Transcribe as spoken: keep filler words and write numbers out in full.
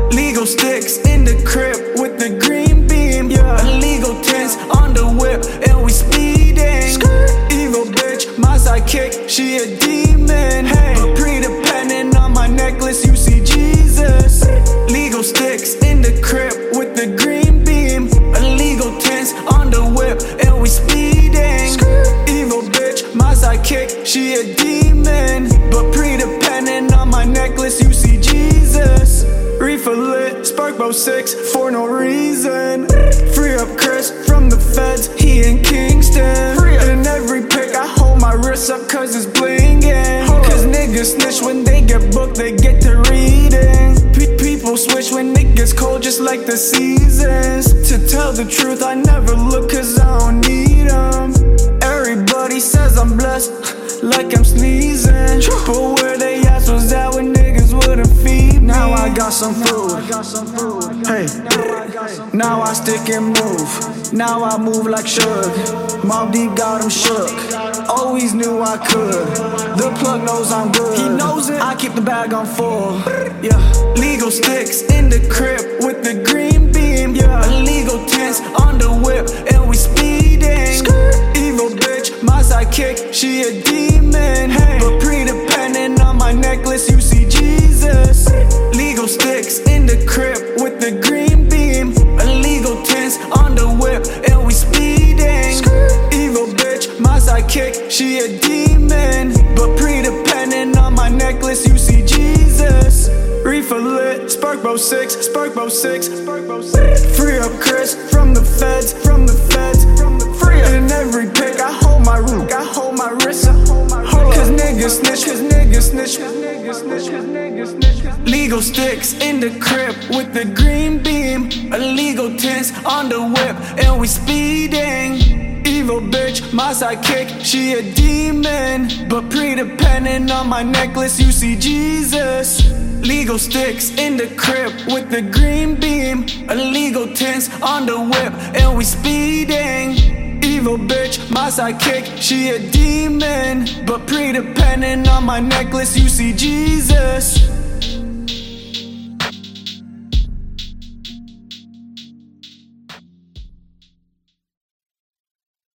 Legal sticks in the crib with the green beam. Yeah. Illegal tints on the whip and we speeding. Skirt. Evil bitch, my sidekick, she a demon. Hey, but pre-dependent on my necklace, you see Jesus. Legal sticks in the crib with the green beam. Illegal tints on the whip and we speeding. Skirt. Evil bitch, my sidekick, she a demon. But pre-dependent on my necklace, you see Jesus. Reefer lit, spark bow six for no reason. Free up Chris from the feds, he in Kingston. In every pic I hold my wrist up cause it's blingin'. Cause niggas snitch when they get booked, they get to reading. Pe people switch when it gets cold just like the seasons. To tell the truth I never look cause I don't need them. Everybody says I'm blessed like I'm sneezing. But where they ass was at when niggas wouldn't feed me. Now I got some food. Hey, now I stick and move. Now I move like Suge. Mobb Deep got him shook. Always knew I could. The plug knows I'm good. He knows it. I keep the bag on full. Yeah. Legal sticks in the crib with the green beam. Yeah. Illegal tints on the whip and we speeding. Skirt. Evil bitch, my sidekick, she a demon. Hey, but pre-dependent on my necklace, you see Jesus. Legal sticks in the crib with the green beam. Illegal tints on the whip and we speeding. Skirt. Evil bitch, my sidekick, she a demon. But pre-dependent on my necklace, you see Jesus. Reefer lit, spark bow six, spark bow six. Free up Chris from the feds, from the feds. Free up. In every pic I hold my root, I hold my wrist. Cause niggas snitch, cause niggas snitch. Legal sticks in the crib with the green beam. Illegal tints on the whip and we speeding. Evil bitch, my sidekick, she a demon. But pre-dependent on my necklace, you see Jesus. Legal sticks in the crib with the green beam. Illegal tints on the whip and we speeding. Evil bitch, my sidekick, she a demon. But pre-dependent on my necklace, you see Jesus.